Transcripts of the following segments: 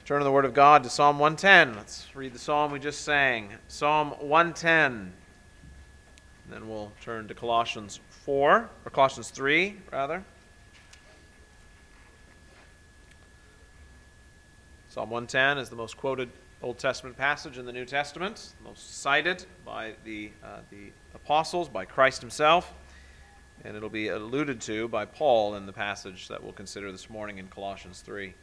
Turn to the Word of God to Psalm 110. Let's read the psalm we just sang. Psalm 110. And then we'll turn to Colossians 3, rather. Psalm 110 is the most quoted Old Testament passage in the New Testament, the most cited by the apostles, by Christ himself, and it'll be alluded to by Paul in the passage that we'll consider this morning in Colossians 3.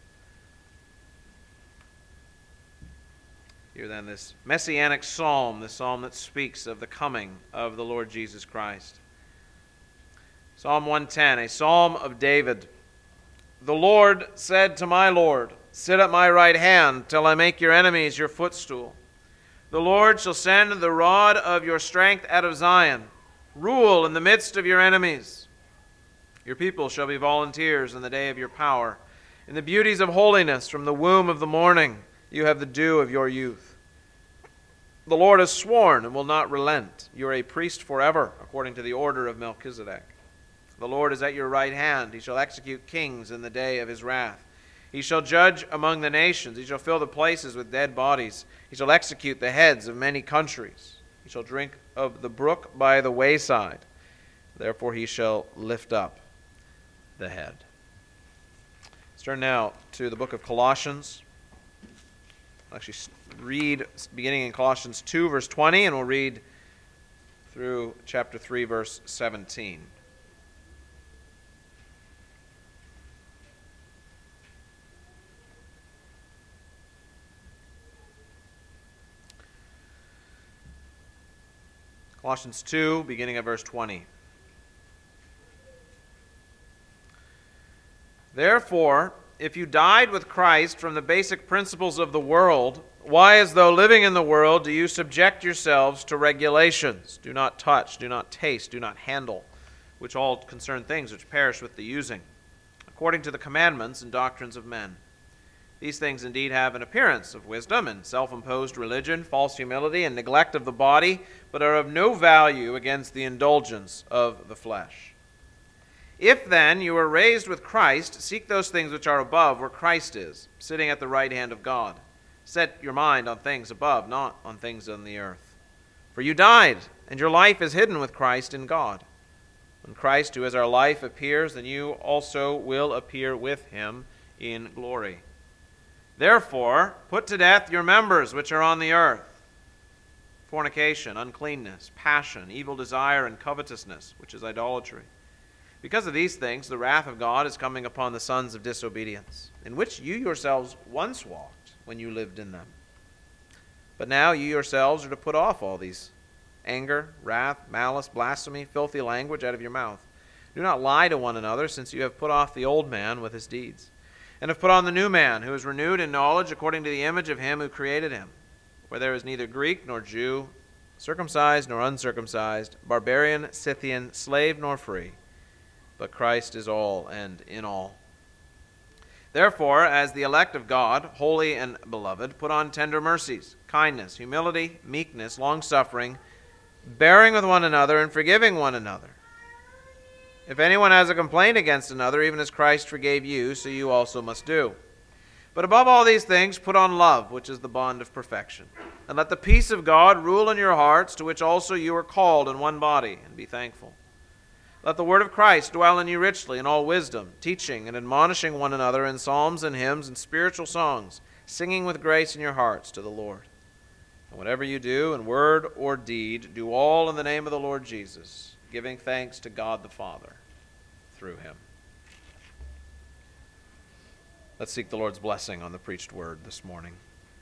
Hear then this messianic psalm, the psalm that speaks of the coming of the Lord Jesus Christ. Psalm 110, a psalm of David. The Lord said to my Lord, sit at my right hand till I make your enemies your footstool. The Lord shall send the rod of your strength out of Zion. Rule in the midst of your enemies. Your people shall be volunteers in the day of your power. In the beauties of holiness from the womb of the morning you have the dew of your youth. The Lord has sworn and will not relent. You are a priest forever, according to the order of Melchizedek. The Lord is at your right hand. He shall execute kings in the day of his wrath. He shall judge among the nations. He shall fill the places with dead bodies. He shall execute the heads of many countries. He shall drink of the brook by the wayside. Therefore he shall lift up the head. Let's turn now to the book of Colossians. I'll actually read beginning in Colossians 2, verse 20, and we'll read through chapter 3, verse 17. Colossians 2, beginning at verse 20. Therefore, if you died with Christ from the basic principles of the world, why, as though living in the world, do you subject yourselves to regulations? Do not touch, do not taste, do not handle, which all concern things which perish with the using, according to the commandments and doctrines of men. These things indeed have an appearance of wisdom and self-imposed religion, false humility, and neglect of the body, but are of no value against the indulgence of the flesh. If then you are raised with Christ, seek those things which are above, where Christ is, sitting at the right hand of God. Set your mind on things above, not on things on the earth. For you died, and your life is hidden with Christ in God. When Christ, who is our life, appears, then you also will appear with him in glory. Therefore, put to death your members which are on the earth: fornication, uncleanness, passion, evil desire, and covetousness, which is idolatry. Because of these things, the wrath of God is coming upon the sons of disobedience, in which you yourselves once walked when you lived in them. But now you yourselves are to put off all these: anger, wrath, malice, blasphemy, filthy language out of your mouth. Do not lie to one another, since you have put off the old man with his deeds, and have put on the new man, who is renewed in knowledge according to the image of him who created him, where there is neither Greek nor Jew, circumcised nor uncircumcised, barbarian, Scythian, slave nor free, but Christ is all and in all. Therefore, as the elect of God, holy and beloved, put on tender mercies, kindness, humility, meekness, long-suffering, bearing with one another and forgiving one another. If anyone has a complaint against another, even as Christ forgave you, so you also must do. But above all these things, put on love, which is the bond of perfection. And let the peace of God rule in your hearts, to which also you are called in one body, and be thankful. Let the word of Christ dwell in you richly in all wisdom, teaching and admonishing one another in psalms and hymns and spiritual songs, singing with grace in your hearts to the Lord. And whatever you do, in word or deed, do all in the name of the Lord Jesus, giving thanks to God the Father through him. Let's seek the Lord's blessing on the preached word this morning.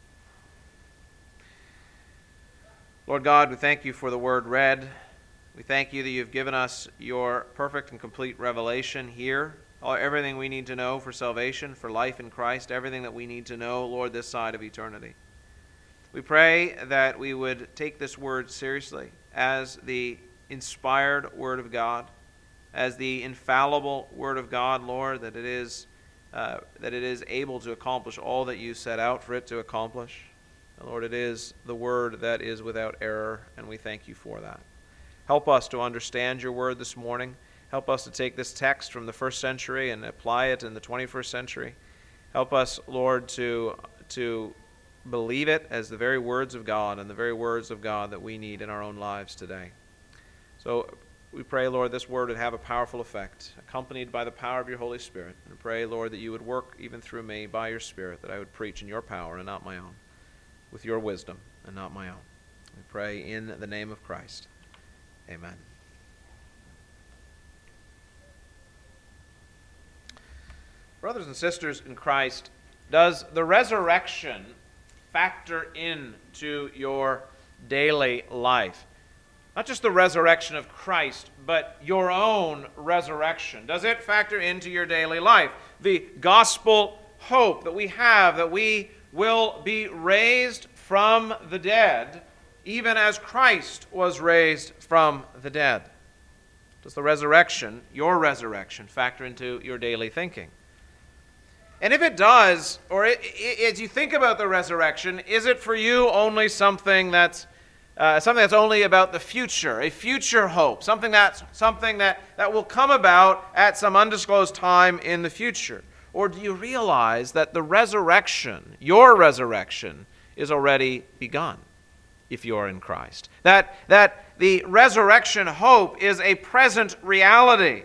Lord God, we thank you for the word read. We thank you that you've given us your perfect and complete revelation here. Everything we need to know for salvation, for life in Christ, everything that we need to know, Lord, this side of eternity. We pray that we would take this word seriously as the inspired word of God, as the infallible word of God, Lord, that it is able to accomplish all that you set out for it to accomplish. And Lord, it is the word that is without error, and we thank you for that. Help us to understand your word this morning. Help us to take this text from the first century and apply it in the 21st century. Help us, Lord, to to believe it as the very words of God and the very words of God that we need in our own lives today. So we pray, Lord, this word would have a powerful effect, accompanied by the power of your Holy Spirit. And pray, Lord, that you would work even through me by your Spirit, that I would preach in your power and not my own, with your wisdom and not my own. We pray in the name of Christ. Amen. Brothers and sisters in Christ, does the resurrection factor into your daily life? Not just the resurrection of Christ, but your own resurrection. Does it factor into your daily life? The gospel hope that we have, that we will be raised from the dead, even as Christ was raised from the dead. Does the resurrection, your resurrection, factor into your daily thinking? And if it does, or as you think about the resurrection, is it for you only something that's only about the future, a future hope, something that will come about at some undisclosed time in the future? Or do you realize that the resurrection, your resurrection, is already begun if you are in Christ? That the resurrection hope is a present reality.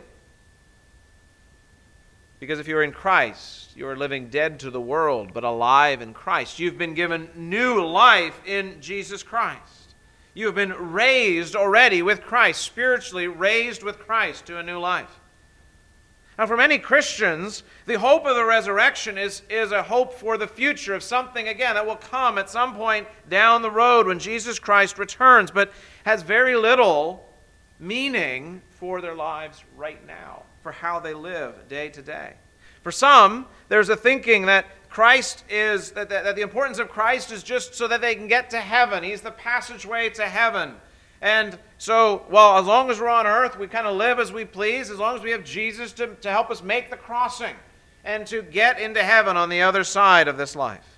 Because if you're in Christ, you are living dead to the world, but alive in Christ. You've been given new life in Jesus Christ. You have been raised already with Christ, spiritually raised with Christ to a new life. Now, for many Christians, the hope of the resurrection is a hope for the future of something, again, that will come at some point down the road when Jesus Christ returns, but has very little meaning for their lives right now, for how they live day to day. For some, there's a thinking that that the importance of Christ is just so that they can get to heaven. He's the passageway to heaven. And so, well, as long as we're on earth, we kind of live as we please, as long as we have Jesus to help us make the crossing and to get into heaven on the other side of this life.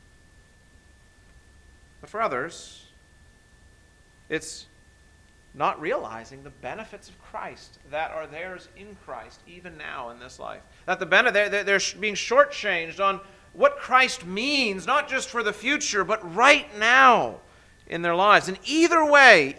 But for others, it's not realizing the benefits of Christ that are theirs in Christ, even now in this life. That they're being shortchanged on what Christ means, not just for the future, but right now in their lives. And either way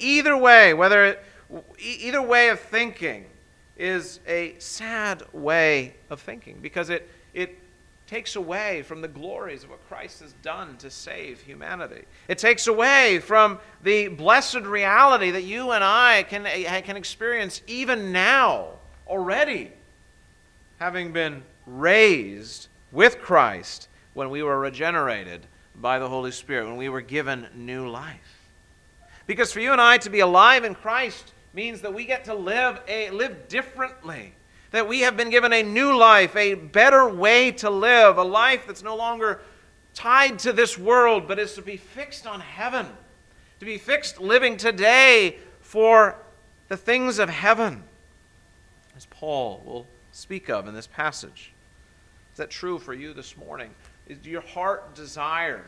of thinking is a sad way of thinking, because it takes away from the glories of what Christ has done to save humanity. It takes away from the blessed reality that you and I can experience even now, already, having been raised with Christ when we were regenerated by the Holy Spirit, when we were given new life. Because for you and I to be alive in Christ means that we get to live differently. That we have been given a new life, a better way to live, a life that's no longer tied to this world, but is to be fixed on heaven, to be fixed living today for the things of heaven, as Paul will speak of in this passage. Is that true for you this morning? Do your heart desire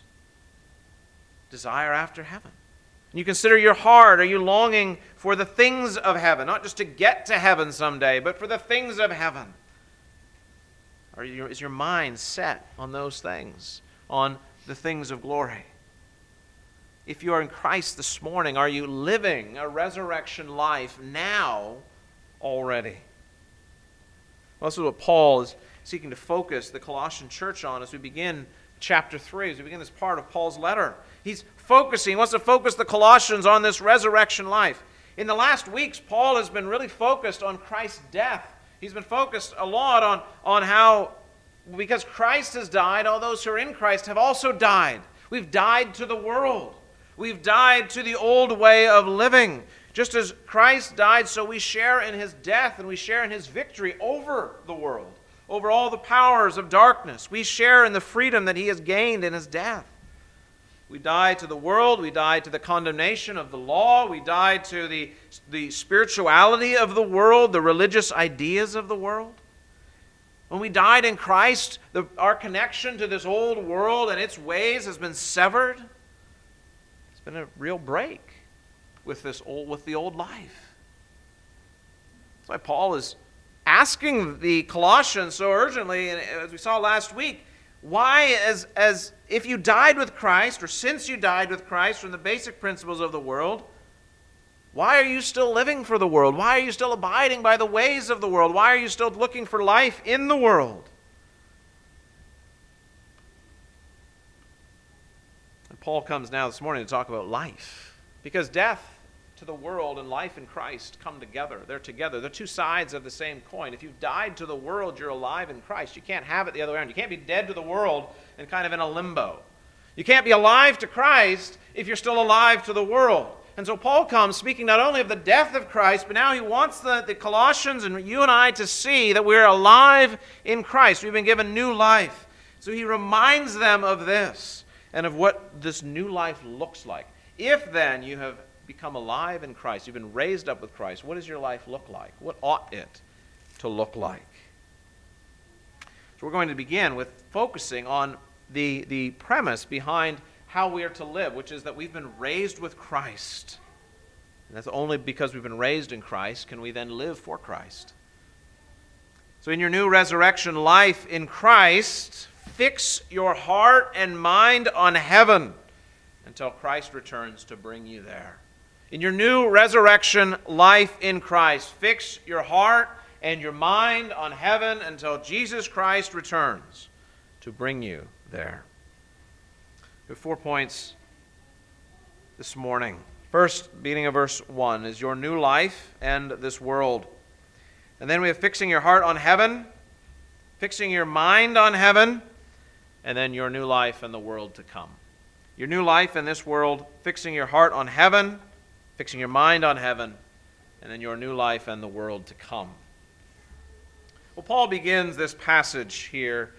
after heaven? And you consider your heart, are you longing for the things of heaven? Not just to get to heaven someday, but for the things of heaven. Is your mind set on those things, on the things of glory? If you are in Christ this morning, are you living a resurrection life now already? Well, this is what Paul is seeking to focus the Colossian church on as we begin chapter 3, as we begin this part of Paul's letter. He wants to focus the Colossians on this resurrection life. In the last weeks, Paul has been really focused on Christ's death. He's been focused a lot on how, because Christ has died, all those who are in Christ have also died. We've died to the world. We've died to the old way of living. Just as Christ died, so we share in his death and we share in his victory over the world, over all the powers of darkness. We share in the freedom that he has gained in his death. We died to the world. We died to the condemnation of the law. We died to the spirituality of the world, the religious ideas of the world. When we died in Christ, our connection to this old world and its ways has been severed. It's been a real break with the old life. That's why Paul is asking the Colossians so urgently, and as we saw last week, Why, as if you died with Christ, or since you died with Christ from the basic principles of the world, why are you still living for the world? Why are you still abiding by the ways of the world? Why are you still looking for life in the world? And Paul comes now this morning to talk about life, because death to the world and life in Christ come together. They're together. They're two sides of the same coin. If you've died to the world, you're alive in Christ. You can't have it the other way around. You can't be dead to the world and kind of in a limbo. You can't be alive to Christ if you're still alive to the world. And so Paul comes speaking not only of the death of Christ, but now he wants the Colossians and you and I to see that we're alive in Christ. We've been given new life. So he reminds them of this and of what this new life looks like. If then you have become alive in Christ, you've been raised up with Christ, what does your life look like? What ought it to look like? So we're going to begin with focusing on the premise behind how we are to live, which is that we've been raised with Christ. And that's only because we've been raised in Christ can we then live for Christ. So in your new resurrection life in Christ, fix your heart and mind on heaven until Christ returns to bring you there. In your new resurrection life in Christ, fix your heart and your mind on heaven until Jesus Christ returns to bring you there. We have 4 points this morning. First, beginning of verse 1, is your new life and this world. And then we have fixing your heart on heaven, fixing your mind on heaven, and then your new life and the world to come. Your new life in this world, fixing your heart on heaven, fixing your mind on heaven, and then your new life and the world to come. Well, Paul begins this passage here,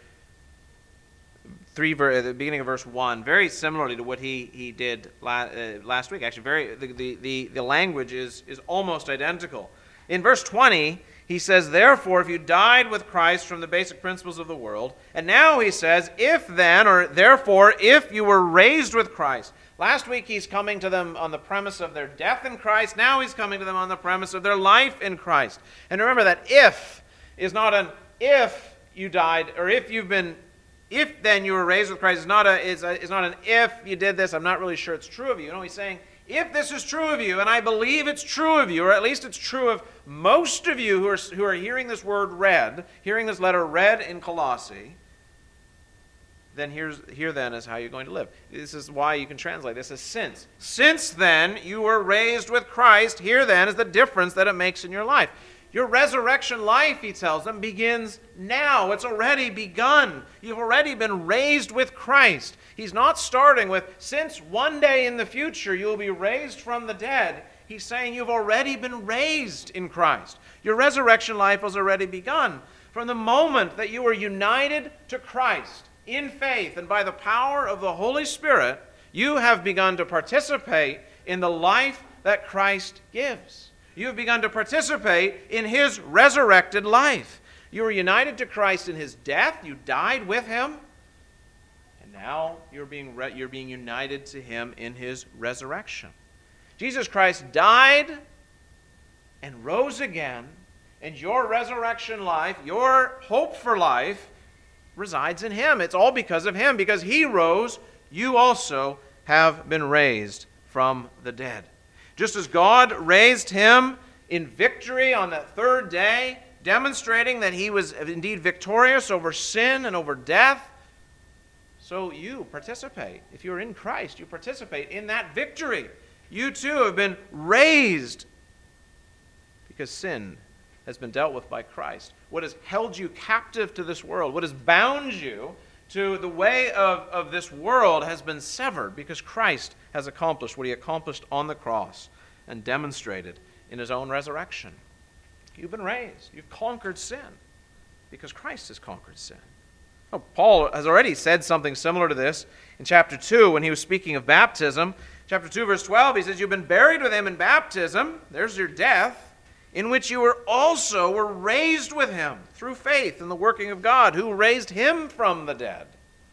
at the beginning of verse 1, very similarly to what he did last week. Actually, the language is almost identical. In verse 20, he says, therefore, if you died with Christ from the basic principles of the world, and now he says, if then, or therefore, if you were raised with Christ. Last week he's coming to them on the premise of their death in Christ. Now he's coming to them on the premise of their life in Christ. And remember that if is not an if you died, or if then you were raised with Christ, is not an if you did this, I'm not really sure it's true of you. No, he's saying, if this is true of you, and I believe it's true of you, or at least it's true of most of you who are hearing this word read, hearing this letter read in Colossae, then here then is how you're going to live. This is why you can translate this as since. Since then you were raised with Christ, here then is the difference that it makes in your life. Your resurrection life, he tells them, begins now. It's already begun. You've already been raised with Christ. He's not starting with, since one day in the future you will be raised from the dead. He's saying you've already been raised in Christ. Your resurrection life has already begun. From the moment that you were united to Christ in faith and by the power of the Holy Spirit, you have begun to participate in the life that Christ gives. You have begun to participate in his resurrected life. You were united to Christ in his death. You died with him. And now you're being united to him in his resurrection. Jesus Christ died and rose again. And your resurrection life, your hope for life, resides in him. It's all because of him. Because he rose, you also have been raised from the dead. Just as God raised him in victory on that third day, demonstrating that he was indeed victorious over sin and over death, so you participate. If you're in Christ, you participate in that victory. You too have been raised because sin has been dealt with by Christ. What has held you captive to this world, what has bound you to the way of this world has been severed because Christ has accomplished what he accomplished on the cross and demonstrated in his own resurrection. You've been raised. You've conquered sin because Christ has conquered sin. Oh, Paul has already said something similar to this in chapter 2 when he was speaking of baptism. Chapter 2, verse 12, he says, you've been buried with him in baptism. There's your death. In which you were raised with him through faith in the working of God, who raised him from the dead.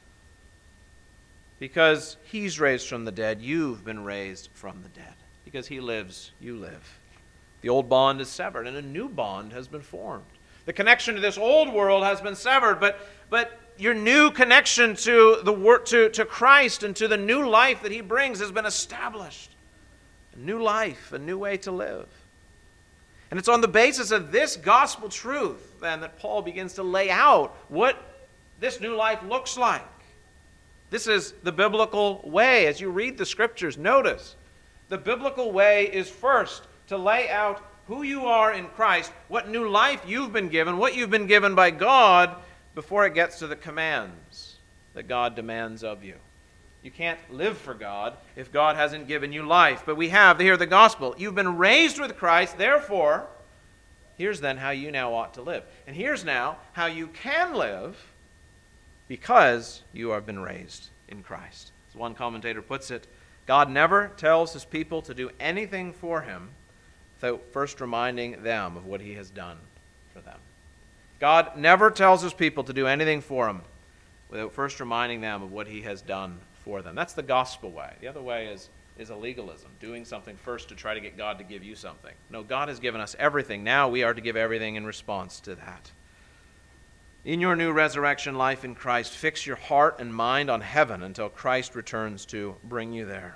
Because he's raised from the dead, you've been raised from the dead. Because he lives, you live. The old bond is severed, and a new bond has been formed. The connection to this old world has been severed, but your new connection to Christ and to the new life that he brings has been established. A new life, a new way to live. And it's on the basis of this gospel truth, then, that Paul begins to lay out what this new life looks like. This is the biblical way. As you read the Scriptures, notice, the biblical way is first to lay out who you are in Christ, what new life you've been given, what you've been given by God, before it gets to the commands that God demands of you. You can't live for God if God hasn't given you life. But we have here the gospel. You've been raised with Christ, therefore, here's then how you now ought to live. And here's now how you can live because you have been raised in Christ. As one commentator puts it, God never tells his people to do anything for him without first reminding them of what he has done for them. God never tells his people to do anything for him without first reminding them of what he has done for them. That's the gospel way. The other way is a legalism, doing something first to try to get God to give you something. No, God has given us everything. Now we are to give everything in response to that. In your new resurrection life in Christ, fix your heart and mind on heaven until Christ returns to bring you there.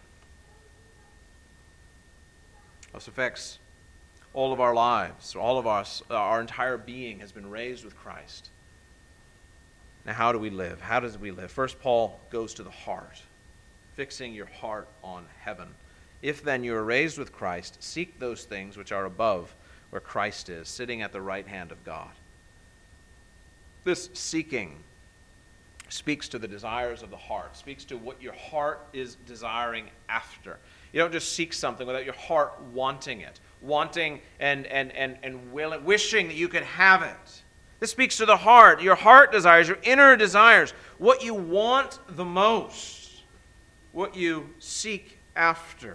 This affects all of our lives. All of us, our entire being has been raised with Christ. Now, how do we live? How does we live? First, Paul goes to the heart, fixing your heart on heaven. If then you are raised with Christ, seek those things which are above, where Christ is, sitting at the right hand of God. This seeking speaks to the desires of the heart, speaks to what your heart is desiring after. You don't just seek something without your heart wanting it, wanting and wishing that you could have it. This speaks to the heart, your heart desires, your inner desires, what you want the most, what you seek after.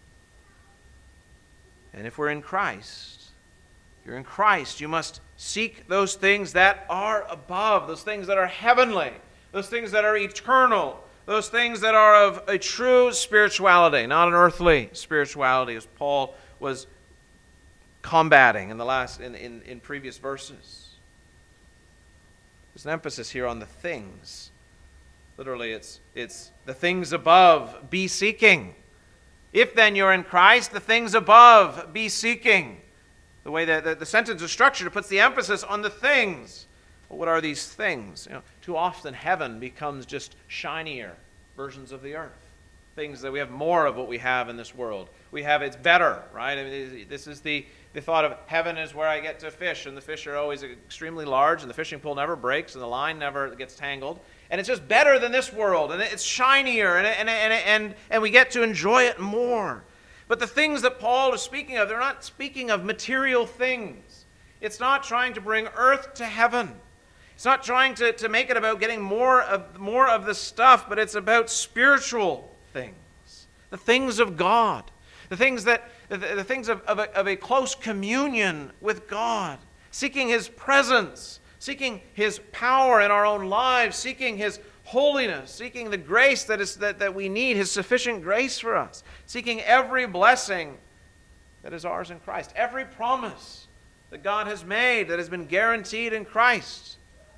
And if we're in Christ, you're in Christ, you must seek those things that are above, those things that are heavenly, those things that are eternal, those things that are of a true spirituality, not an earthly spirituality, as Paul was combating in previous verses. There's an emphasis here on the things. Literally, it's the things above, be seeking. If then you're in Christ, the things above, be seeking. The way that the sentence is structured, it puts the emphasis on the things. Well, what are these things? Too often heaven becomes just shinier versions of the earth. Things that we have more of what we have in this world. It's better, right? I mean, this is the thought of heaven is where I get to fish, and the fish are always extremely large, and the fishing pole never breaks, and the line never gets tangled. And it's just better than this world, and it's shinier, and we get to enjoy it more. But the things that Paul is speaking of, they're not speaking of material things. It's not trying to bring earth to heaven. It's not trying to make it about getting more of the stuff, but it's about spiritual things, the things of God, the things of a close communion with God, seeking his presence, seeking his power in our own lives, seeking his holiness, seeking the grace that we need, his sufficient grace for us, seeking every blessing that is ours in Christ, every promise that God has made that has been guaranteed in Christ.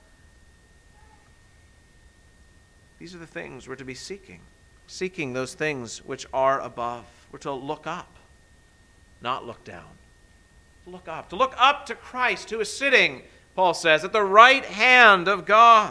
These are the things we're to be seeking those things which are above. We're to look up, not look down. To look up to Christ, who is sitting, Paul says, at the right hand of God.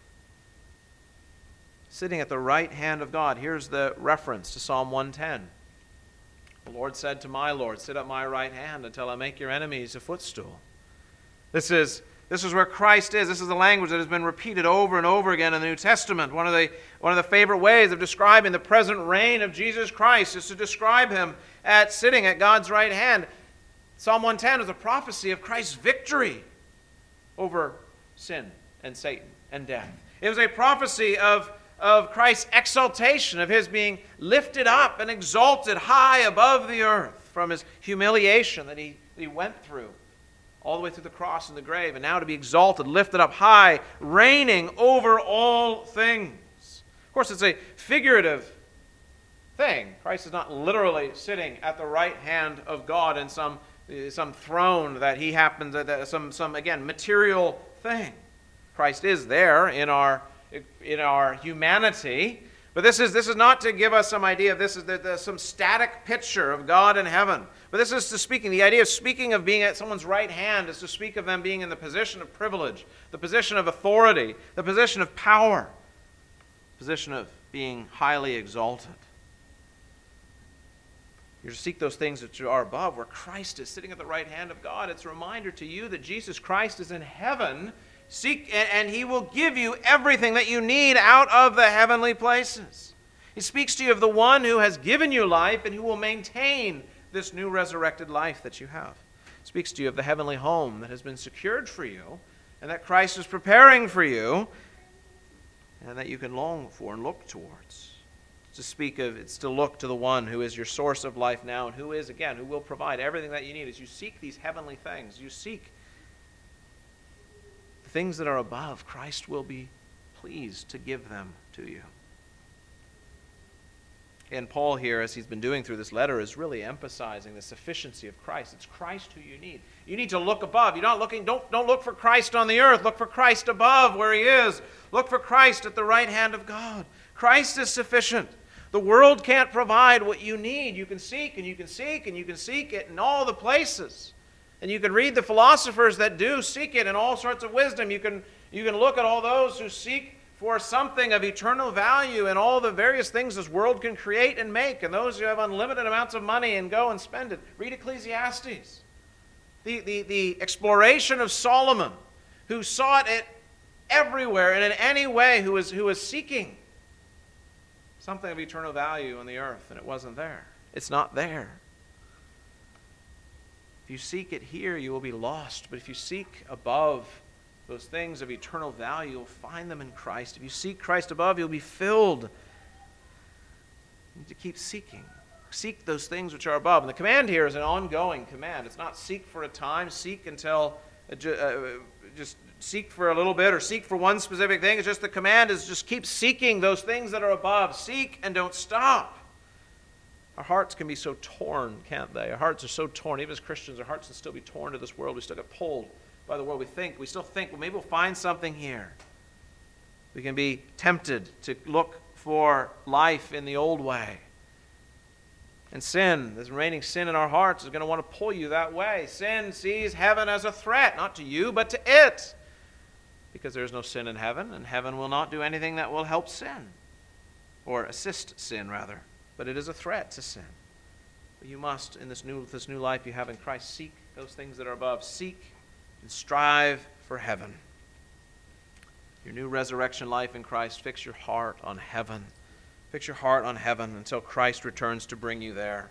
Sitting at the right hand of God. Here's the reference to Psalm 110. The Lord said to my Lord, sit at my right hand until I make your enemies a footstool. This is where Christ is. This is the language that has been repeated over and over again in the New Testament. One of the favorite ways of describing the present reign of Jesus Christ is to describe him as sitting at God's right hand. Psalm 110 is a prophecy of Christ's victory over sin and Satan and death. It was a prophecy of Christ's exaltation, of his being lifted up and exalted high above the earth from his humiliation that he went through all the way through the cross and the grave, and now to be exalted, lifted up high, reigning over all things. Of course, it's a figurative thing. Christ is not literally sitting at the right hand of God in some some throne that he happens, some again, material thing. Christ is there in our humanity, but this is not to give us some idea of this is some static picture of God in heaven. But this is the idea of speaking of being at someone's right hand is to speak of them being in the position of privilege, the position of authority, the position of power, the position of being highly exalted. You're to seek those things that are above, where Christ is sitting at the right hand of God. It's a reminder to you that Jesus Christ is in heaven. Seek, and he will give you everything that you need out of the heavenly places. He speaks to you of the one who has given you life and who will maintain this new resurrected life that you have. He speaks to you of the heavenly home that has been secured for you and that Christ is preparing for you and that you can long for and look towards. It's to look to the one who is your source of life now and who will provide everything that you need. As you seek these heavenly things, you seek the things that are above, Christ will be pleased to give them to you. And Paul here, as he's been doing through this letter, is really emphasizing the sufficiency of Christ. It's Christ who you need. You need to look above. You're not looking, don't look for Christ on the earth. Look for Christ above where he is. Look for Christ at the right hand of God. Christ is sufficient. The world can't provide what you need. You can seek and you can seek and you can seek it in all the places. And you can read the philosophers that do seek it in all sorts of wisdom. You can look at all those who seek for something of eternal value and all the various things this world can create and make, and those who have unlimited amounts of money and go and spend it. Read Ecclesiastes. The exploration of Solomon, who sought it everywhere and in any way, who was seeking something of eternal value on the earth, and it wasn't there. It's not there. If you seek it here, you will be lost. But if you seek above those things of eternal value, you'll find them in Christ. If you seek Christ above, you'll be filled. You need to keep seeking. Seek those things which are above. And the command here is an ongoing command. It's not seek for a time, seek until just seek for a little bit or seek for one specific thing. It's just the command is just keep seeking those things that are above. Seek and don't stop. Our hearts can be so torn, can't they? Our hearts are so torn. Even as Christians, our hearts can still be torn to this world. We still get pulled by the world. We still think, well, maybe we'll find something here. We can be tempted to look for life in the old way. And sin, this remaining sin in our hearts, is going to want to pull you that way. Sin sees heaven as a threat, not to you, but to it. Because there is no sin in heaven, and heaven will not do anything that will help sin. Or assist sin, rather. But it is a threat to sin. But you must, in this new life you have in Christ, seek those things that are above. Seek and strive for heaven. Your new resurrection life in Christ, fix your heart on heaven. Fix your heart on heaven until Christ returns to bring you there.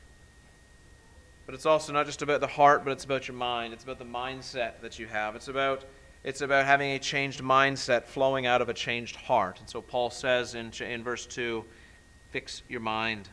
But it's also not just about the heart, but it's about your mind. It's about the mindset that you have. It's about having a changed mindset flowing out of a changed heart. And so Paul says in verse 2, fix your mind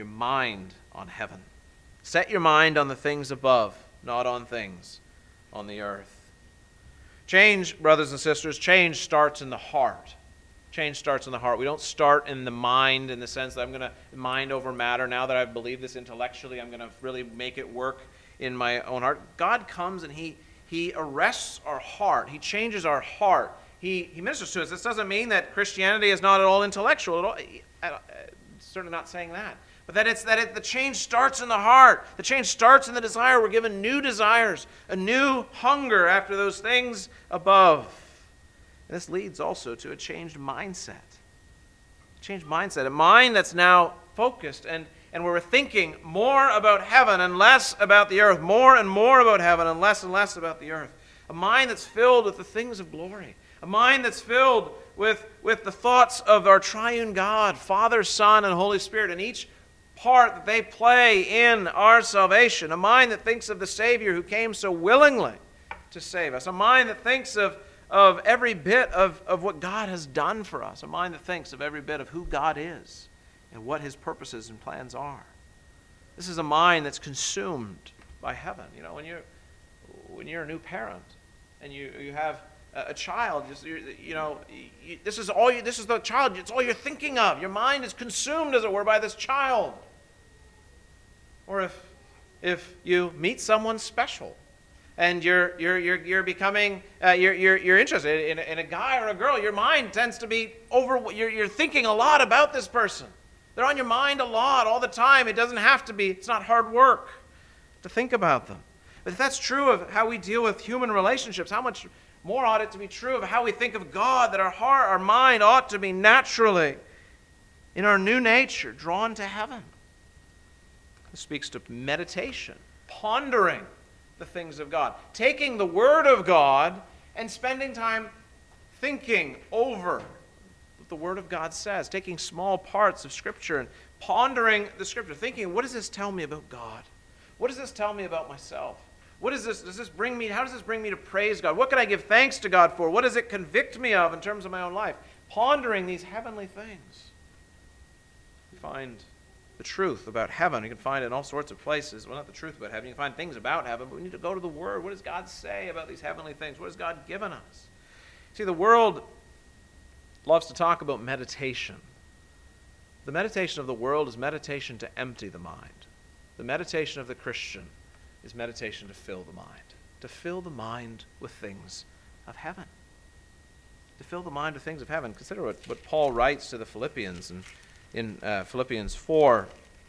on heaven. Set your mind on the things above, not on things on the earth. Change, brothers and sisters, change starts in the heart. Change starts in the heart. We don't start in the mind in the sense that I'm going to mind over matter. Now that I've believed this intellectually, I'm going to really make it work in my own heart. God comes and He arrests our heart. He changes our heart. He ministers to us. This doesn't mean that Christianity is not at all intellectual. Certainly not saying that. But the change starts in the heart. The change starts in the desire. We're given new desires, a new hunger after those things above. And this leads also to a changed mindset. A mind that's now focused and where we're thinking more about heaven and less about the earth, more and more about heaven and less about the earth. A mind that's filled with the things of glory. A mind that's filled with the thoughts of our triune God, Father, Son, and Holy Spirit, and each part that they play in our salvation. A mind that thinks of the Savior who came so willingly to save us. A mind that thinks of every bit of what God has done for us. A mind that thinks of every bit of who God is and what His purposes and plans are. This is a mind that's consumed by heaven. You know, when you're a new parent and you have a child, this is the child. It's all you're thinking of. Your mind is consumed, as it were, by this child. Or if if you meet someone special and you're becoming you're interested in a guy or a girl. Your mind tends to be you're thinking a lot about this person. They're on your mind a lot all the time. It doesn't have to be. It's not hard work to think about them. But if that's true of how we deal with human relationships, how much more ought it to be true of how we think of God, that our heart, our mind ought to be naturally, in our new nature, drawn to heaven. It speaks to meditation, pondering the things of God, taking the Word of God and spending time thinking over what the Word of God says, taking small parts of Scripture and pondering the Scripture, thinking, what does this tell me about God? What does this tell me about myself? What is this? How does this bring me to praise God? What can I give thanks to God for? What does it convict me of in terms of my own life? Pondering these heavenly things. You find the truth about heaven. You can find it in all sorts of places. Well, not the truth about heaven. You can find things about heaven, but we need to go to the Word. What does God say about these heavenly things? What has God given us? See, the world loves to talk about meditation. The meditation of the world is meditation to empty the mind. The meditation of the Christian is meditation to fill the mind with things of heaven. To fill the mind with things of heaven. Consider what Paul writes to the Philippians in Philippians 4.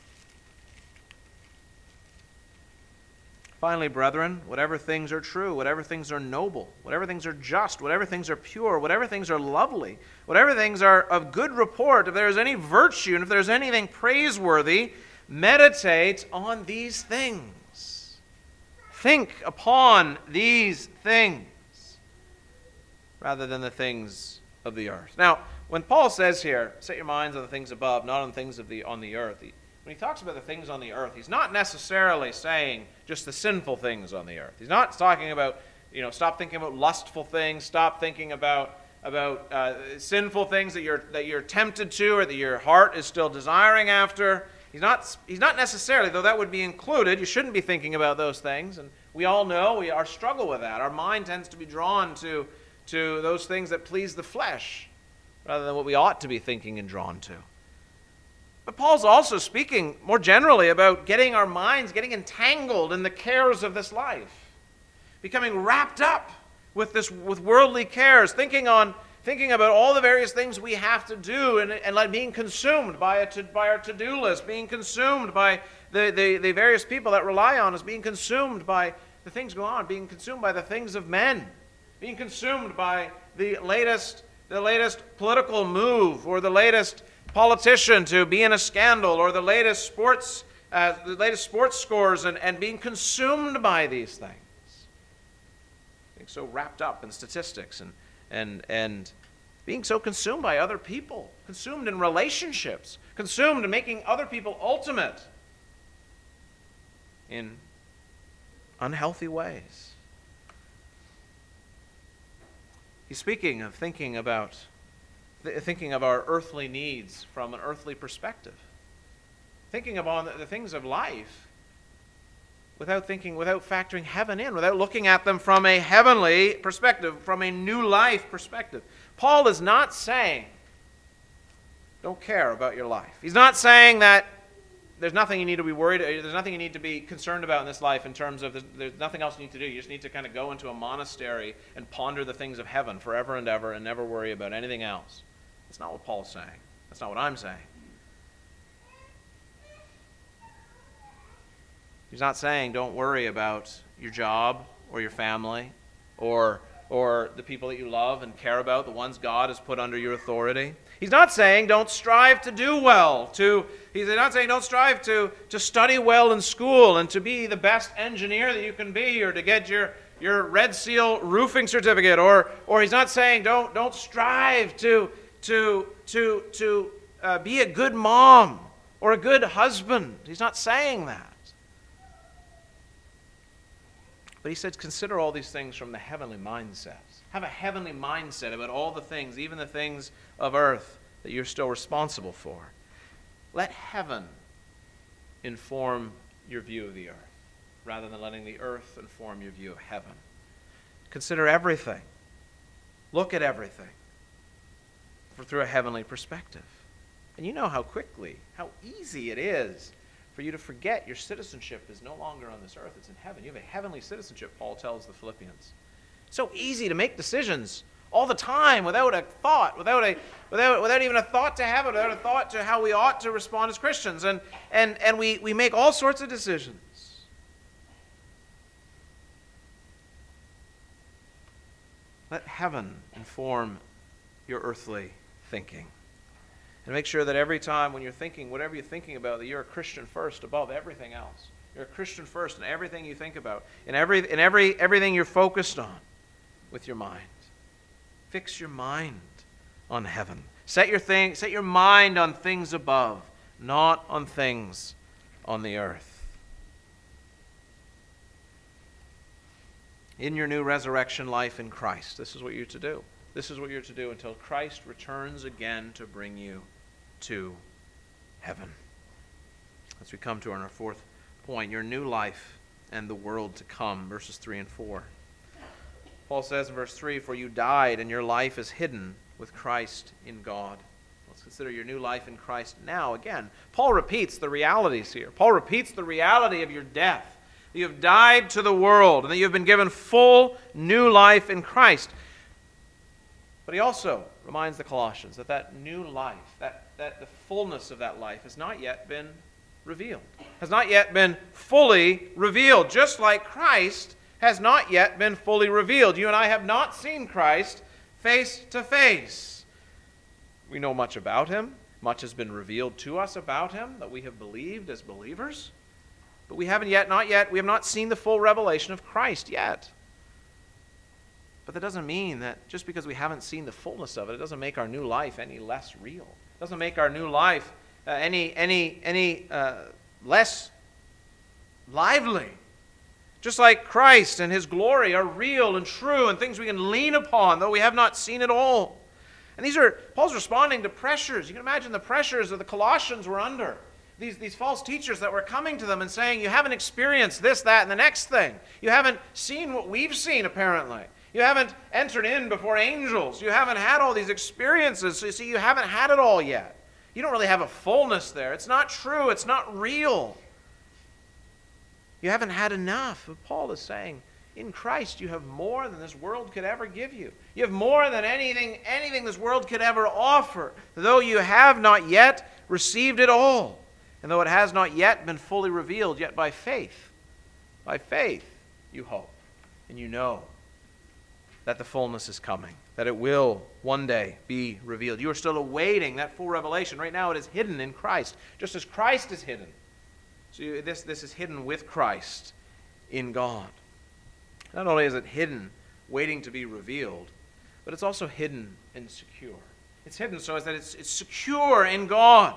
Finally, brethren, whatever things are true, whatever things are noble, whatever things are just, whatever things are pure, whatever things are lovely, whatever things are of good report, if there is any virtue and if there is anything praiseworthy, meditate on these things. Think upon these things rather than the things of the earth. Now, when Paul says here, set your minds on the things above, not on the things on the earth, when he talks about the things on the earth, he's not necessarily saying just the sinful things on the earth. He's not talking about, stop thinking about lustful things, stop thinking about sinful things that you're tempted to or that your heart is still desiring after. He's not necessarily, though that would be included. You shouldn't be thinking about those things, and we all know our struggle with that. Our mind tends to be drawn to those things that please the flesh rather than what we ought to be thinking and drawn to. But Paul's also speaking more generally about getting our minds, getting entangled in the cares of this life, becoming wrapped up with worldly cares, thinking about all the various things we have to do and like being consumed by our to-do list, being consumed by the various people that rely on us, being consumed by the things going on, being consumed by the things of men, being consumed by the latest political move or the latest politician to be in a scandal or the latest sports scores and being consumed by these things. Being so wrapped up in statistics and being so consumed by other people, consumed in relationships, consumed in making other people ultimate in unhealthy ways. He's speaking of thinking of our earthly needs from an earthly perspective, thinking about the things of life without factoring heaven in, without looking at them from a heavenly perspective, from a new life perspective. Paul is not saying, don't care about your life. He's not saying that there's nothing you need to be worried, there's nothing you need to be concerned about in this life in terms of there's nothing else you need to do. You just need to kind of go into a monastery and ponder the things of heaven forever and ever and never worry about anything else. That's not what Paul's saying. That's not what I'm saying. He's not saying don't worry about your job or your family or the people that you love and care about, the ones God has put under your authority. He's not saying don't strive to do well. He's not saying don't strive to study well in school and to be the best engineer that you can be or to get your Red Seal roofing certificate. Or he's not saying don't strive to be a good mom or a good husband. He's not saying that. But he says, consider all these things from the heavenly mindset. Have a heavenly mindset about all the things, even the things of earth that you're still responsible for. Let heaven inform your view of the earth, rather than letting the earth inform your view of heaven. Consider everything. Look at everything through a heavenly perspective. And you know how easy it is for you to forget your citizenship is no longer on this earth, it's in heaven. You have a heavenly citizenship, Paul tells the Philippians. So easy to make decisions all the time without a thought, without even a thought to have it, without a thought to how we ought to respond as Christians. And we make all sorts of decisions. Let heaven inform your earthly thinking. And make sure that every time when you're thinking, whatever you're thinking about, that you're a Christian first above everything else. You're a Christian first in everything you think about, in everything you're focused on with your mind. Fix your mind on heaven. Set your mind on things above, not on things on the earth. In your new resurrection life in Christ, this is what you're to do. This is what you're to do until Christ returns again to bring you to heaven. As we come to our fourth point, your new life and the world to come, verses 3 and 4. Paul says in verse 3, "For you died, and your life is hidden with Christ in God." Let's consider your new life in Christ now. Again, Paul repeats the realities here. Paul repeats the reality of your death. That you have died to the world, and that you have been given full new life in Christ. But he also reminds the Colossians that new life, that the fullness of that life has not yet been revealed, has not yet been fully revealed, just like Christ has not yet been fully revealed. You and I have not seen Christ face to face. We know much about him. Much has been revealed to us about him that we have believed as believers. But we have not seen the full revelation of Christ yet. But that doesn't mean that just because we haven't seen the fullness of it, it doesn't make our new life any less real. It doesn't make our new life any less lively. Just like Christ and his glory are real and true and things we can lean upon, though we have not seen it all. And Paul's responding to pressures. You can imagine the pressures that the Colossians were under. These false teachers that were coming to them and saying, you haven't experienced this, that, and the next thing. You haven't seen what we've seen, apparently. You haven't entered in before angels. You haven't had all these experiences. So you see, you haven't had it all yet. You don't really have a fullness there. It's not true. It's not real. You haven't had enough. But Paul is saying, in Christ you have more than this world could ever give you. You have more than anything this world could ever offer, though you have not yet received it all. And though it has not yet been fully revealed, yet by faith you hope and you know that the fullness is coming, that it will one day be revealed. You are still awaiting that full revelation. Right now it is hidden in Christ, just as Christ is hidden. So this is hidden with Christ in God. Not only is it hidden, waiting to be revealed, but it's also hidden and secure. It's hidden so as that it's secure in God.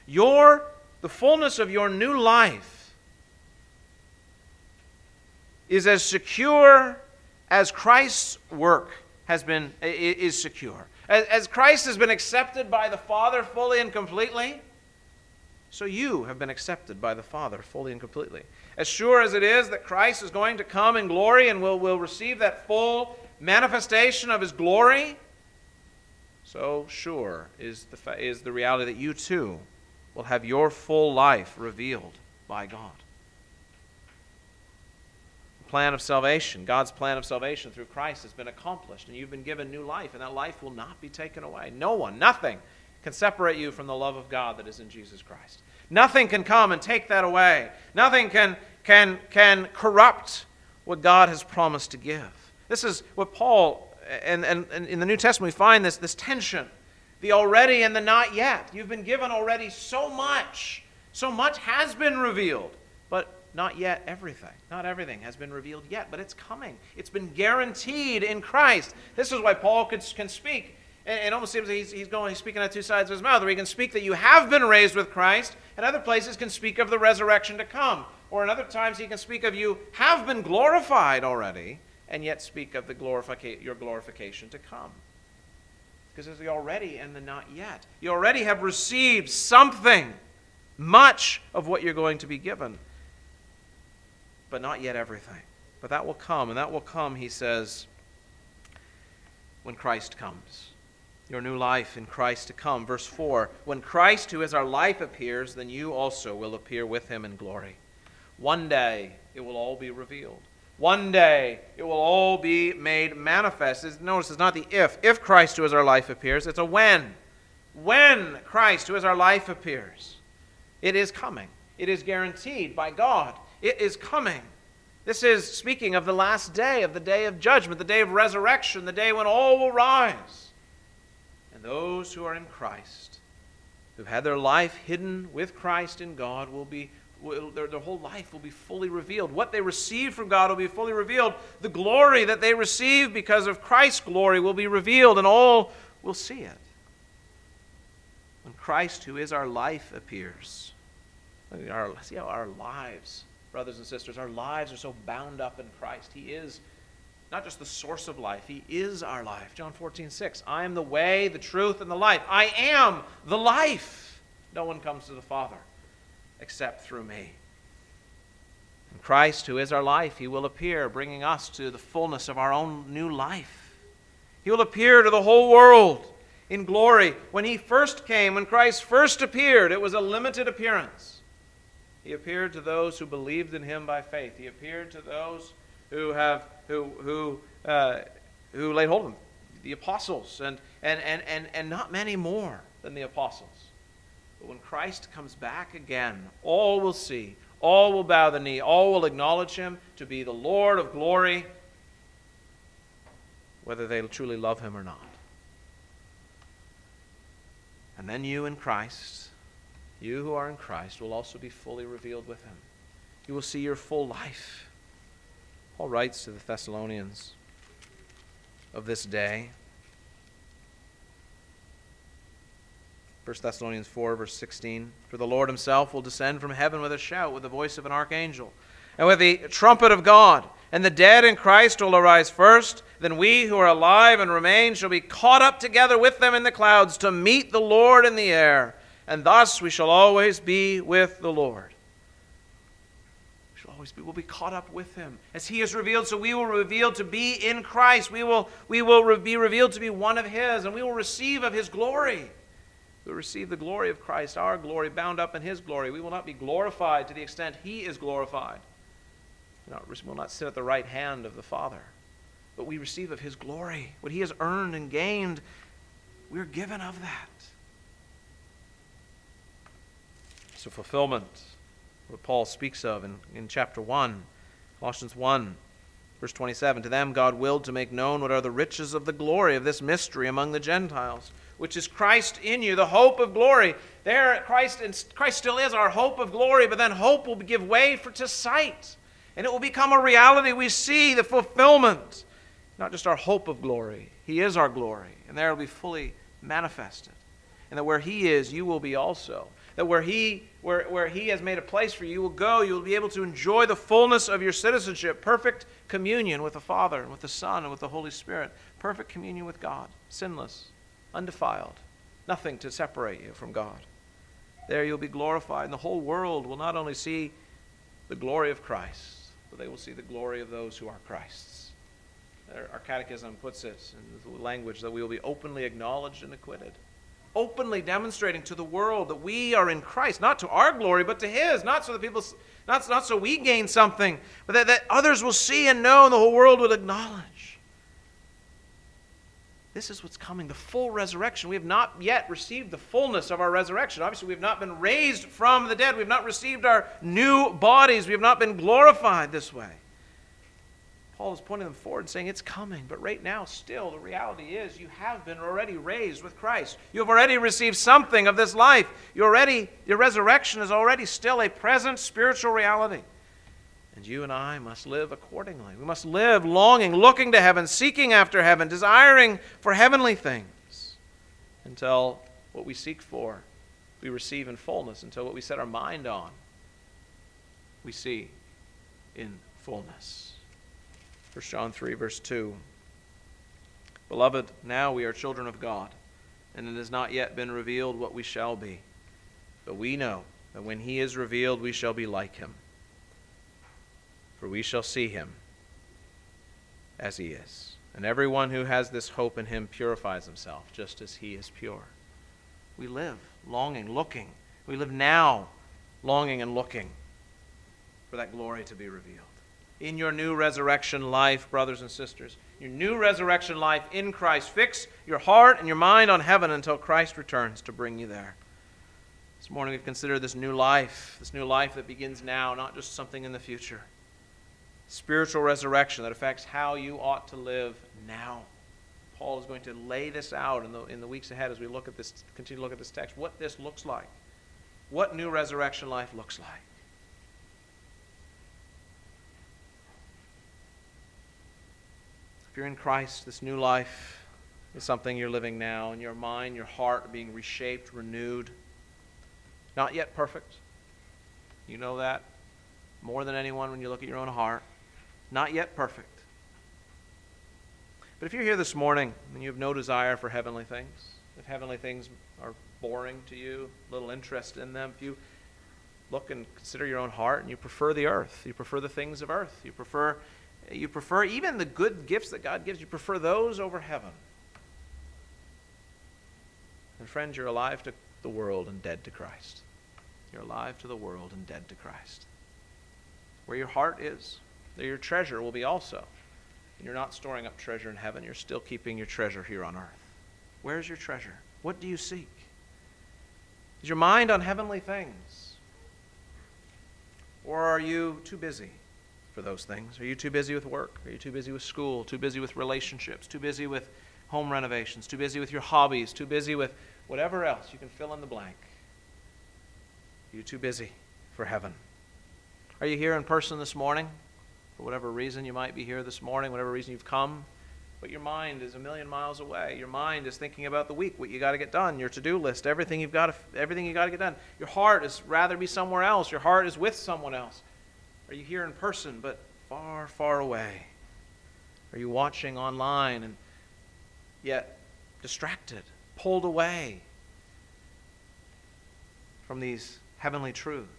The fullness of your new life is as secure as Christ's work is secure. As Christ has been accepted by the Father fully and completely, so you have been accepted by the Father fully and completely. As sure as it is that Christ is going to come in glory and will receive that full manifestation of his glory, so sure is the reality that you too will have your full life revealed by God. The plan of salvation, God's plan of salvation through Christ has been accomplished, and you've been given new life, and that life will not be taken away. Nothing can separate you from the love of God that is in Jesus Christ. Nothing can come and take that away. Nothing can corrupt what God has promised to give. This is what Paul, and in the New Testament we find this tension. The already and the not yet. You've been given already so much. So much has been revealed, but not yet everything. Not everything has been revealed yet, but it's coming. It's been guaranteed in Christ. This is why Paul can speak. It almost seems he's speaking out two sides of his mouth, where he can speak that you have been raised with Christ, and other places can speak of the resurrection to come. Or in other times he can speak of you have been glorified already, and yet speak of your glorification to come. Because there's the already and the not yet. You already have received something, much of what you're going to be given, but not yet everything. But that will come, and that will come, he says, when Christ comes. your new life in Christ to come. Verse 4, when Christ, who is our life, appears, then you also will appear with him in glory. One day it will all be revealed. One day it will all be made manifest. Notice it's not the if. If Christ, who is our life, appears, it's a when. When Christ, who is our life, appears. It is coming. It is guaranteed by God. It is coming. This is speaking of the last day, of the day of judgment, the day of resurrection, the day when all will rise. And those who are in Christ, who've had their life hidden with Christ in God, their whole life will be fully revealed. What they receive from God will be fully revealed. The glory that they receive because of Christ's glory will be revealed, and all will see it. When Christ, who is our life, appears. See how our lives, brothers and sisters, our lives are so bound up in Christ. He is not just the source of life, he is our life. John 14:6, I am the way, the truth, and the life. I am the life. No one comes to the Father except through me. In Christ, who is our life, he will appear, bringing us to the fullness of our own new life. He will appear to the whole world in glory. When he first came, when Christ first appeared, it was a limited appearance. He appeared to those who believed in him by faith. He appeared to those who laid hold of him, the apostles, and not many more than the apostles. But when Christ comes back again, all will see, all will bow the knee, all will acknowledge him to be the Lord of glory, whether they truly love him or not. And then you in Christ, you who are in Christ, will also be fully revealed with him. You will see your full life. Paul writes to the Thessalonians of this day. 1 Thessalonians 4, verse 16, for the Lord himself will descend from heaven with a shout, with the voice of an archangel, and with the trumpet of God. And the dead in Christ will arise first. Then we who are alive and remain shall be caught up together with them in the clouds to meet the Lord in the air. And thus we shall always be with the Lord. We'll be caught up with him. As he is revealed, so we will be revealed to be in Christ. We will be revealed to be one of his, and we will receive of his glory. We will receive the glory of Christ, our glory, bound up in his glory. We will not be glorified to the extent he is glorified. We will not sit at the right hand of the Father. But we receive of his glory. What he has earned and gained, we are given of that. So fulfillment, what Paul speaks of in chapter 1, Colossians 1, verse 27. To them God willed to make known what are the riches of the glory of this mystery among the Gentiles, which is Christ in you, the hope of glory. There, Christ still is our hope of glory, but then hope will give way to sight. And it will become a reality. We see the fulfillment, not just our hope of glory. He is our glory, and there it will be fully manifested. And that where he is, you will be also. That where he has made a place for you, you will go. You will be able to enjoy the fullness of your citizenship, perfect communion with the Father and with the Son and with the Holy Spirit, perfect communion with God, sinless, undefiled, nothing to separate you from God. There you'll be glorified, and the whole world will not only see the glory of Christ, but they will see the glory of those who are Christ's. Our catechism puts it in the language that we will be openly acknowledged and acquitted. Openly demonstrating to the world that we are in Christ, not to our glory, but to his, not so we gain something, but that others will see and know, and the whole world will acknowledge. This is what's coming, the full resurrection. We have not yet received the fullness of our resurrection. Obviously, we have not been raised from the dead. We have not received our new bodies. We have not been glorified this way. Paul is pointing them forward and saying it's coming. But right now, still, the reality is you have been already raised with Christ. You have already received something of this life. Your resurrection is already still a present spiritual reality. And you and I must live accordingly. We must live longing, looking to heaven, seeking after heaven, desiring for heavenly things until what we seek for we receive in fullness, until what we set our mind on we see in fullness. 1 John 3, verse 2. Beloved, now we are children of God, and it has not yet been revealed what we shall be. But we know that when he is revealed, we shall be like him. For we shall see him as he is. And everyone who has this hope in him purifies himself, just as he is pure. We live longing, looking. We live now longing and looking for that glory to be revealed. In your new resurrection life, brothers and sisters, your new resurrection life in Christ, fix your heart and your mind on heaven until Christ returns to bring you there. This morning we've considered this new life that begins now, not just something in the future. Spiritual resurrection that affects how you ought to live now. Paul is going to lay this out in the weeks ahead as we look at this, continue to look at this text, what this looks like, what new resurrection life looks like. If you're in Christ, this new life is something you're living now, and your mind, your heart are being reshaped, renewed. Not yet perfect. You know that more than anyone when you look at your own heart. Not yet perfect. But if you're here this morning and you have no desire for heavenly things, if heavenly things are boring to you, little interest in them, if you look and consider your own heart and you prefer the earth, you prefer the things of earth, you prefer even the good gifts that God gives, you prefer those over heaven. And friends, you're alive to the world and dead to Christ. You're alive to the world and dead to Christ. Where your heart is, there your treasure will be also. And you're not storing up treasure in heaven, you're still keeping your treasure here on earth. Where's your treasure? What do you seek? Is your mind on heavenly things? Or are you too busy for those things? Are you too busy with work? Are you too busy with school? Too busy with relationships? Too busy with home renovations? Too busy with your hobbies? Too busy with whatever else? You can fill in the blank. Are you too busy for heaven? Are you here in person this morning? For whatever reason you might be here this morning, whatever reason you've come, but your mind is a million miles away. Your mind is thinking about the week, what you got to get done, your to-do list, everything you got to get done. Your heart is rather be somewhere else. Your heart is with someone else. Are you here in person but far, far away? Are you watching online and yet distracted, pulled away from these heavenly truths?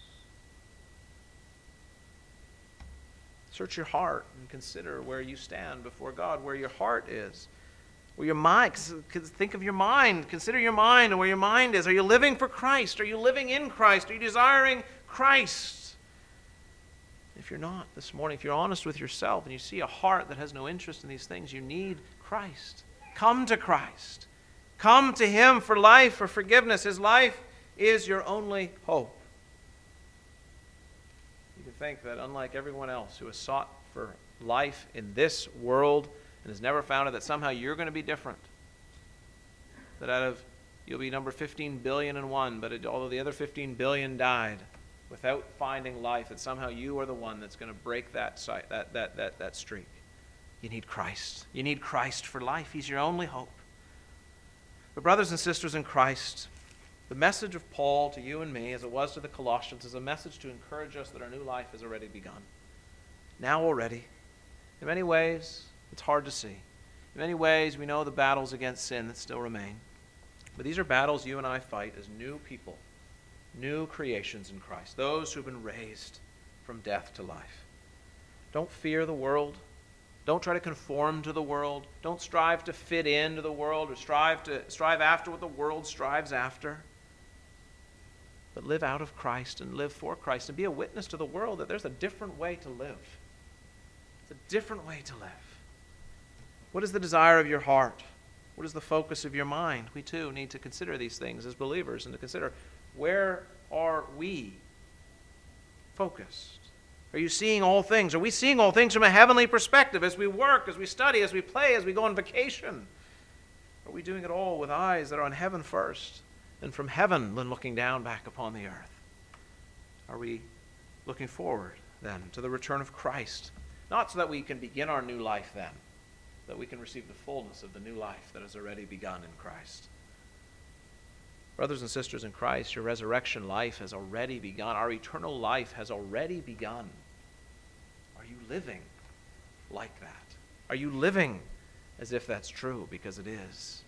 Search your heart and consider where you stand before God, where your heart is, where your mind, think of your mind, consider your mind and where your mind is. Are you living for Christ? Are you living in Christ? Are you desiring Christ? If you're not this morning, if you're honest with yourself and you see a heart that has no interest in these things, you need Christ. Come to Christ. Come to Him for life, for forgiveness. His life is your only hope. You can think that unlike everyone else who has sought for life in this world and has never found it, that somehow you're going to be different. That you'll be number 15 billion and one, but although the other 15 billion died without finding life, that somehow you are the one that's going to break that streak. You need Christ. You need Christ for life. He's your only hope. But brothers and sisters in Christ, the message of Paul to you and me, as it was to the Colossians, is a message to encourage us that our new life has already begun. Now already. In many ways, it's hard to see. In many ways, we know the battles against sin that still remain. But these are battles you and I fight as new people, new creations in Christ, those who've been raised from death to life. Don't fear the world. Don't try to conform to the world. Don't strive to fit into the world or strive after what the world strives after. But live out of Christ and live for Christ and be a witness to the world that there's a different way to live. It's a different way to live. What is the desire of your heart? What is the focus of your mind? We too need to consider these things as believers and to consider, where are we focused? Are you seeing all things? Are we seeing all things from a heavenly perspective as we work, as we study, as we play, as we go on vacation? Are we doing it all with eyes that are on heaven first and from heaven then looking down back upon the earth? Are we looking forward then to the return of Christ? Not so that we can begin our new life then, that we can receive the fullness of the new life that has already begun in Christ. Brothers and sisters in Christ, your resurrection life has already begun. Our eternal life has already begun. Are you living like that? Are you living as if that's true? Because it is.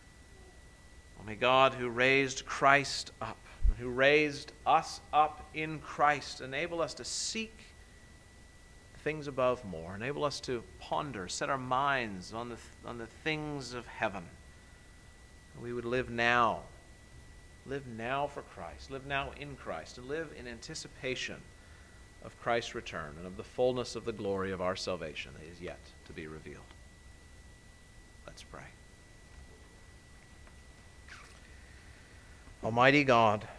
Oh, may God, who raised Christ up, who raised us up in Christ, enable us to seek the things above more. Enable us to ponder, set our minds on the things of heaven. We would live now. Live now for Christ. Live now in Christ. And live in anticipation of Christ's return and of the fullness of the glory of our salvation that is yet to be revealed. Let's pray. Almighty God,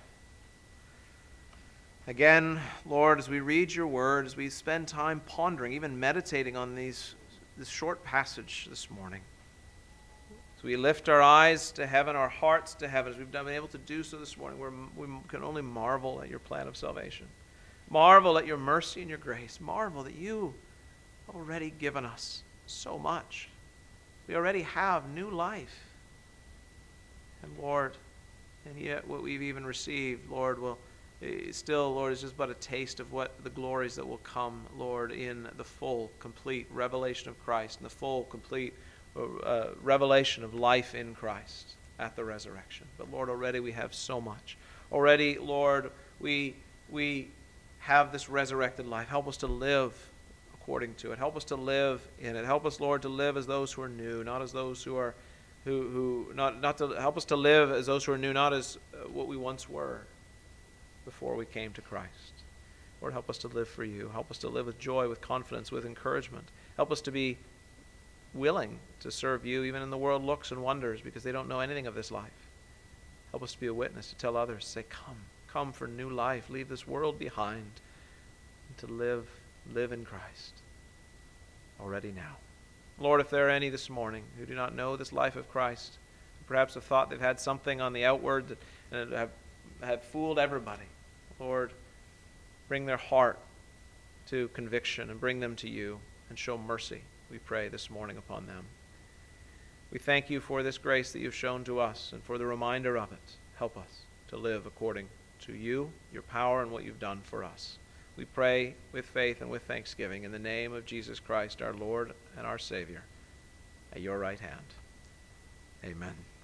again, Lord, as we read your word, as we spend time pondering, even meditating on this short passage this morning, as we lift our eyes to heaven, our hearts to heaven, as we've been able to do so this morning, we can only marvel at your plan of salvation. Marvel at your mercy and your grace. Marvel that you have already given us so much. We already have new life. And Lord, and yet what we've even received, Lord, still, Lord, is just but a taste of what the glories that will come, Lord, in the full, complete revelation of Christ, and the full, complete revelation of life in Christ at the resurrection. But Lord, already we have so much. Already, Lord, we have this resurrected life. Help us to live according to it. Help us to live in it. Help us, Lord, to live as those who are new, not as those who are not to help us to live as those who are new, not as what we once were before we came to Christ. Lord, help us to live for you. Help us to live with joy, with confidence, with encouragement. Help us to be willing to serve you even in the world looks and wonders because they don't know anything of this life. Help us to be a witness, to tell others, say, come for new life. Leave this world behind and to live in Christ already now. Lord, if there are any this morning who do not know this life of Christ, perhaps have thought they've had something on the outward that have fooled everybody, Lord, bring their heart to conviction and bring them to you and show mercy, we pray this morning upon them. We thank you for this grace that you've shown to us and for the reminder of it. Help us to live according to you, your power, and what you've done for us. We pray with faith and with thanksgiving in the name of Jesus Christ, our Lord and our Savior, at your right hand. Amen.